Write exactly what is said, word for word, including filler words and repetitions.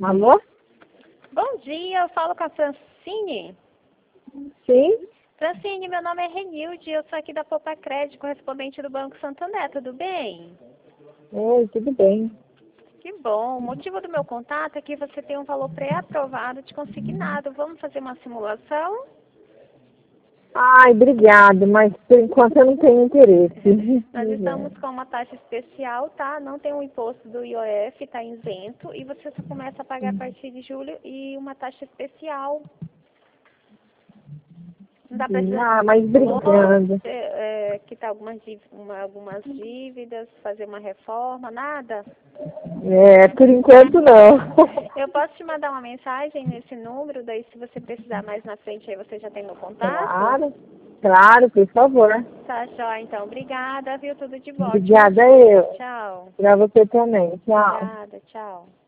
Alô? Bom dia, eu falo com a Francine. Sim? Francine, meu nome é Renilde, eu sou aqui da Poupa Crédito, correspondente do Banco Santander, tudo bem? Oi, tudo bem. Que bom, o motivo do meu contato é que você tem um valor pré-aprovado de consignado. Vamos fazer uma simulação? Ai, obrigada, mas por enquanto eu não tenho interesse. Nós estamos com uma taxa especial, tá? Não tem o imposto do I O F, tá isento, e você só começa a pagar a partir de julho e uma taxa especial. Não dá para Ah, mas obrigada. é, quitar algumas, dív- uma- algumas dívidas, fazer uma reforma, nada? É, por enquanto não. Eu posso te mandar uma mensagem nesse número, daí se você precisar mais na frente, aí você já tem meu contato? Claro, claro, por favor. Tá, joia, então. Obrigada, viu? Tudo de bom. Ótimo Obrigada dia. eu. Tchau. Pra você também. Tchau. Obrigada, tchau.